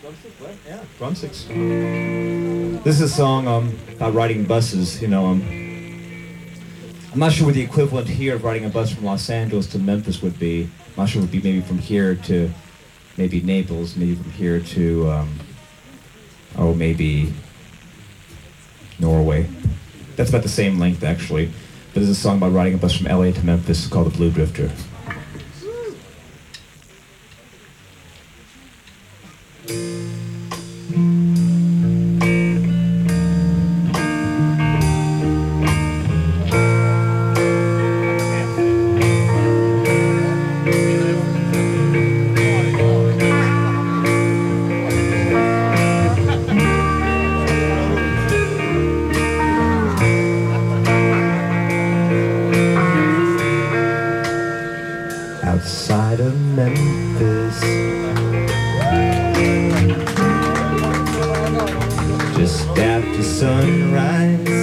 Yeah, drumsticks. This is a song about riding buses. I'm not sure what the equivalent here of riding a bus from Los Angeles to Memphis would be. I'm not sure it would be maybe from here to maybe Naples, maybe from here to, maybe Norway. That's about the same length, actually. But there's a song about riding a bus from LA to Memphis called The Blue Drifter. Outside of Memphis, just after sunrise,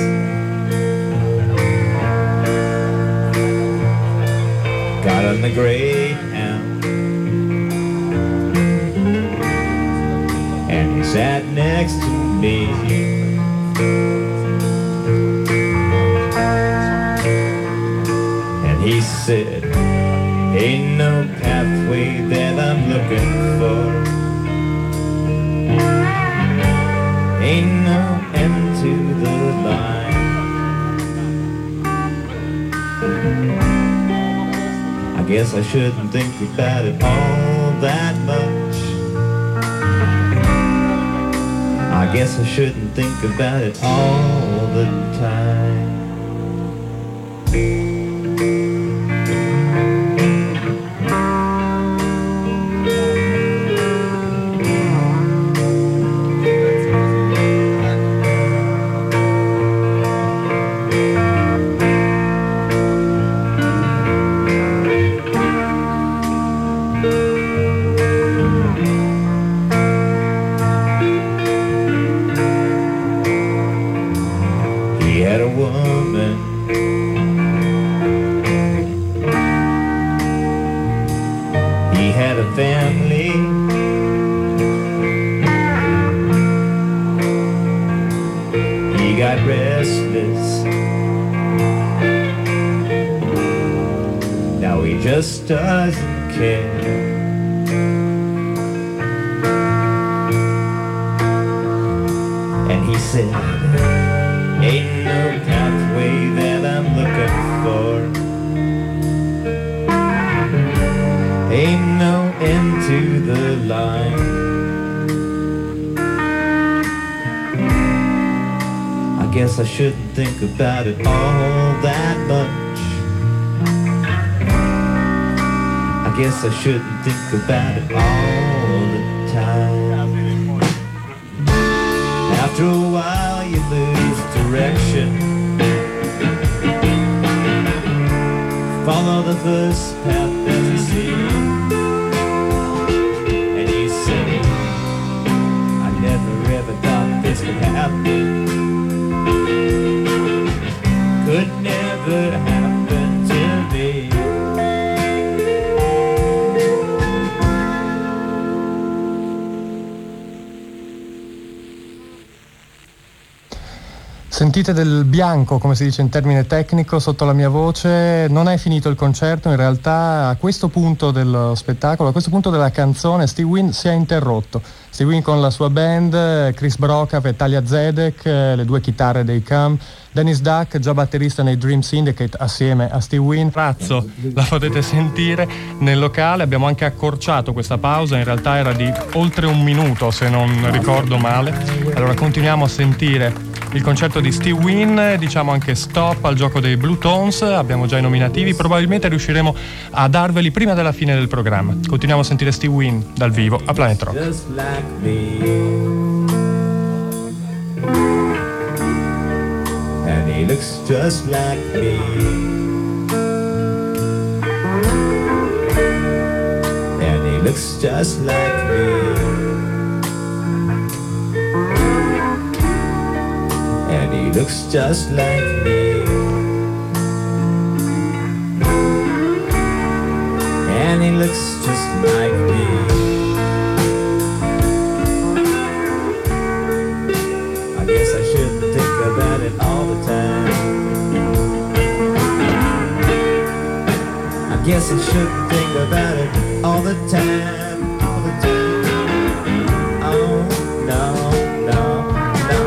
got on the Greyhound, and he sat next to me. And he said, ain't no pathway that I'm looking for, ain't no end to the line. I guess I shouldn't think about it all that much. I guess I shouldn't think about it all the time. He had a woman, he had a family, he got restless, now he just doesn't care. And he said, ain't no pathway that I'm looking for, ain't no end to the line. I guess I shouldn't think about it all that much. I guess I shouldn't think about it all the time. After a while you lose direction, follow the first path that you see, and you say, I never ever thought this could happen, could never happen to me. Sentite del bianco, come si dice in termine tecnico, sotto la mia voce. Non è finito il concerto, in realtà a questo punto dello spettacolo, a questo punto della canzone, Steve Wynn si è interrotto. Steve Wynn con la sua band, Chris Brokap e Talia Zedek, le due chitarre dei Come, Dennis Duck, già batterista nei Dream Syndicate assieme a Steve Wynn. Razzo, la potete sentire nel locale. Abbiamo anche accorciato questa pausa, in realtà era di oltre un minuto se non ricordo male. Allora continuiamo a sentire il concerto di Steve Wynn, diciamo anche stop al gioco dei Blue Tones, abbiamo già i nominativi, probabilmente riusciremo a darveli prima della fine del programma. Continuiamo a sentire Steve Wynn dal vivo a Planet Rock. Just like me, and he looks just like me, and he looks just like me, and he looks just like me, and he looks just like me. guess I shouldn't think about it all the time, all the time. Oh, no, no, no.